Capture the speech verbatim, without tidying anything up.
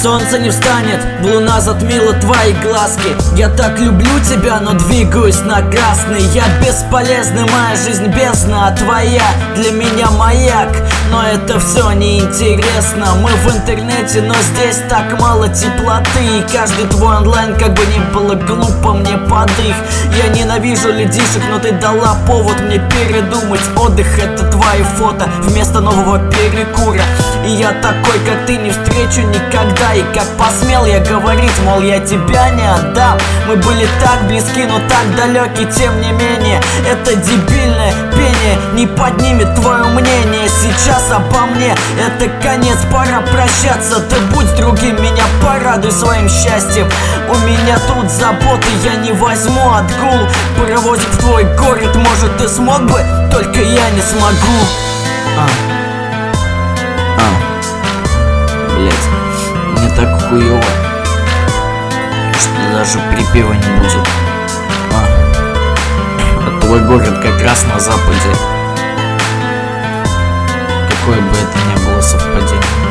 солнце не встанет, луна затмила твои глазки. Я так люблю тебя, но двигаюсь на красный. Я бесполезный, моя жизнь бездна, а твоя для меня маяк. Но это все неинтересно. Мы в интернете, но здесь так мало теплоты. И каждый твой онлайн, как бы ни было глупо, мне подых. Я ненавижу людишек, но ты дала повод мне передумать. Отдых — это твои фото вместо нового перекура. И я такой, как ты, не встречу никогда. И как посмел я говорить, мол, я тебя не отдам. Мы были так близки, но так далеки, тем не менее. Это дебильное пение не поднимет твое мнение. Сейчас обо мне это конец, пора прощаться. Ты будь другим, меня порадуй своим счастьем. У меня тут заботы, я не возьму отгул. Паровозик в твой город, может ты смог бы, только я не смогу. А. А. Блять, мне так хуёво, что даже припева не будет. А. А твой город как раз на западе. Какое бы это ни было совпадение.